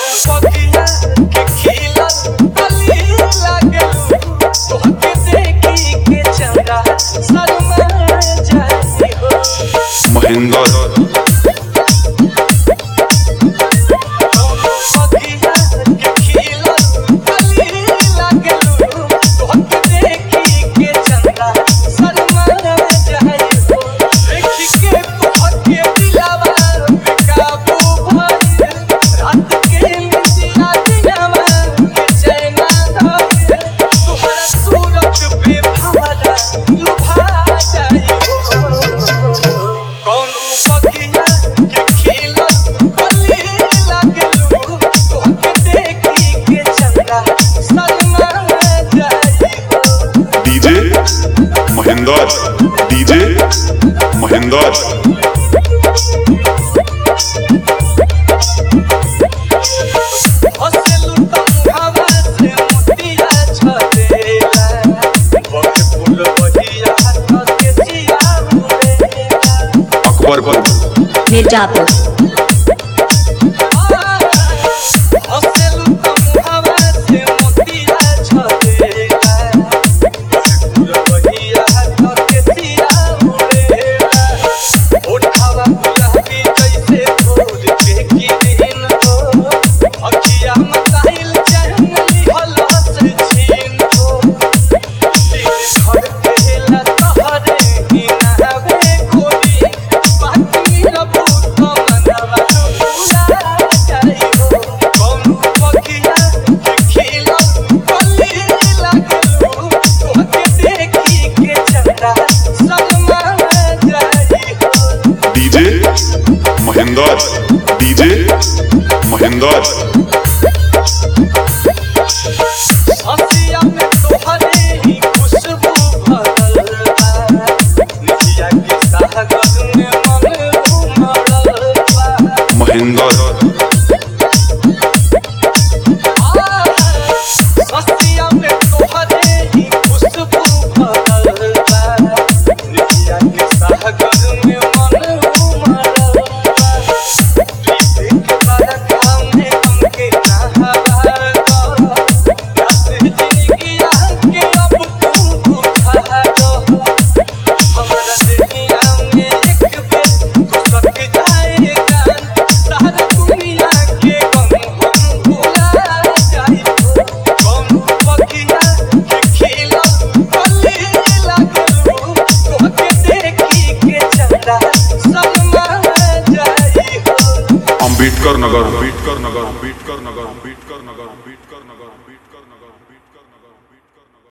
पखिया के खिलल कली लागलू तोहके देखी के चंदा शर्मा जाई हो महेंद्र डीजे महेंद्र अकबरपुर मिर्जापुर डीजे महेंद्र हसिया में तोहरे ही खुशबू भरल बा निहिया के सागर में मन उमड़ल बा महेंद्र हसिया में तोहरे ही खुशबू भरल बा निहिया के सागर में मन उमड़ल बा प्रीत के बारक हमने हमके नहवा अम्बेडकर नगर अम्बेडकर नगर अम्बेडकर नगर अम्बेडकर नगर अम्बेडकर नगर अम्बेडकर नगर